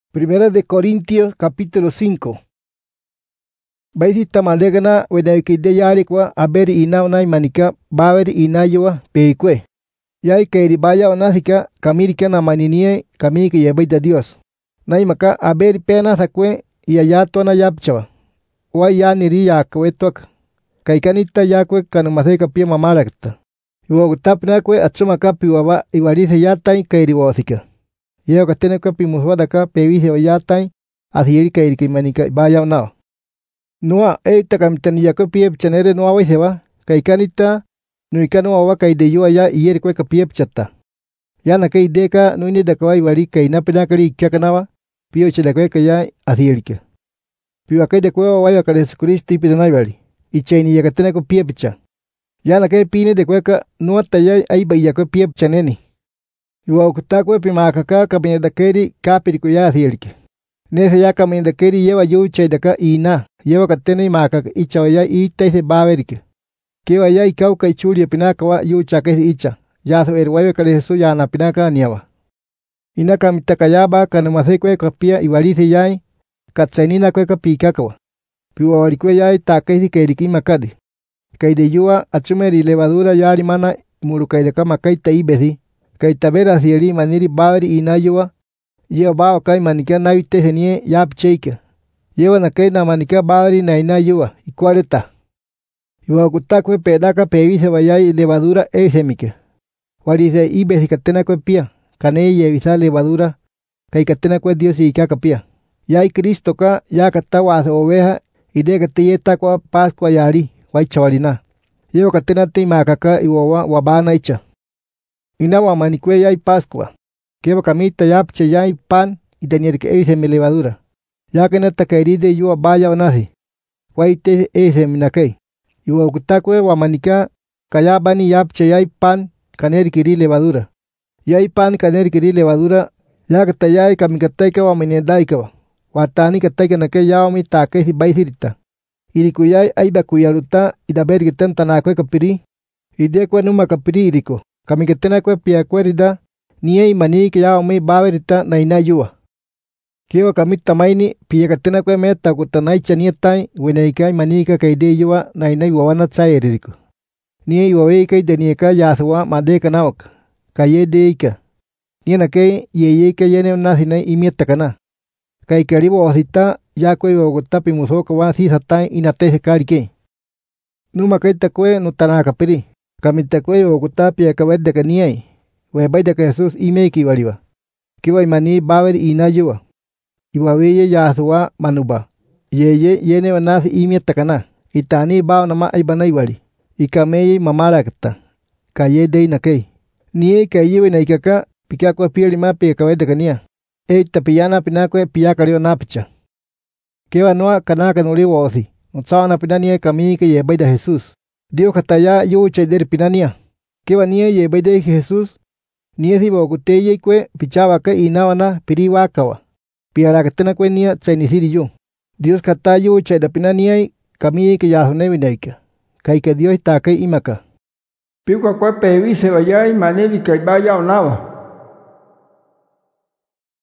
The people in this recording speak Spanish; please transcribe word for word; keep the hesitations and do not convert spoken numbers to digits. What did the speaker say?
Primera de Corintios capítulo cinco. Baisi tamalegana wenawikide yarikwa aberi inauna manika baveri inaywa peikwe. Yai kairi baya onasika kamirika na maninie kamiki yebaita Dios. Naimaka aberi pena sakwe yayatwana yapchawa. Wa yaniri yakwetwak. Kaikanita yakwe kanumaseka pia mamarakta. Iwagutapnakwe atsumaka piwaba iwarise yatai kairi wasika. Yeo katene kapi muswadaka pewise wayatai asiri kairi kimanika baya onao. Nua eita kamitani yako pie chanere nua waiseba kaikanita nuikano awa kaideyua ya iyer kwe kapie chata. Yana kai deka nuini dakawa iwari kaina pena kari kyakanawa pio chelakwe kaya asirike. Pio kai dekwa waya kare Kristi pidana iwari. Ichaini yakatene ko pie picha. Yana kai pine dekwa ka nua taya ai baya ko pie chaneni. Iwa kutakwe pimakaka kabine dakeri kapiri ko ya asirike. Nese ya kamine dakeri yewa yu chay daka ina. Yewa katene maka icha ya ita se baverike. Kewa ya ikau kai chuli pinaka wa yu chake icha. Ya so erwawe kale Jesús ya na pinaka niawa. Ina kamitaka yaba kanumase kwe kapia iwalise yai katsainina kwe kapikakawa. Piwa walikwe yai takesi kairiki makadi. Kaide yua atsumeri levadura yari mana murukaide kama kaita ibesi. Kaita vera sieri maniri baveri inayua. Yewa bao kai manikia navite senie yapcheike. Yewa na kai na manika baveri na inayua ikuareta. Iwa kutakwe pedaka pewise vayai levadura eusemike. Walise ibesi katena kwe pia. Kane yevisa levadura. Kai katena kwe Dios ikaka pia. Yai Cristo ka ya katawa ase oveja. Ide kate yeta kwa Pascua yari. Wai chavalina. Yewa katena te makaka iwawa wabana icha. Inawa manikwe yai Pascua. Kewa kamita yapche yai pan. Itanierke euseme levadura. Ya que neta kairide yua baya onasi. Waite ese minakei. Iwa kutakwe wamanika kayabani yapche yai pan kaneri kiri levadura. Yai pan kaneri kiri levadura. Ya que tayai kamikataika wamenedaika. Watani kataika nake yaomi takesi baisirita. Iriku yai aiba kuyaruta idaberi tanakwe kapiri. Idekwe numa kapiri iriku. Kamikatenakwe piakwerida. Niei mani ke yaomi baverita na inayua. Kewa kamita maini pia katena kwe meta kutanai chanietai wenaikai manika kaideyua na inai wawana tsaiririku. Nie iwawe kai denieka yaswa madeka nawak. Kaye deika. Nie na kai yeye kai yene nasinai imieta kana. Kai karibu wasita yakwe wagutapi musoka wa sisatai inatese karike. Numa kai takwe nutanaka piri. Kamita kwe wagutapi akawedeka niai. Webaidaka Jesús imeiki waliwa. Kiwa imani baveri inayua. Iwaweye yaswa manuba. Yeye yene wanasi imieta kana. Itani bao nama aibana iwali. Ikameye mamarakta. Kaye dey nakei. Niye kayewe na ikaka pikakwa pia lima pia kawede kania. Eita piyana pinakwe pia kario napicha. Kewa noa kanaka nuliwa osi. Nutsawa na pinania kamike yebaida Jesús. Dio kataya yu chayderi pinania. Kewa niye yebaida Jesús. Niye si bokuteye kwe pichaba ka inawana piriwakawa. Piarakatena kwe niya tsainisiri yu. Dios katayu chaydapinaniay kami ke yasonevinayka. Kaika Dios takai imaka. Piuka kwe pewi se vayay manili kay vaya onava.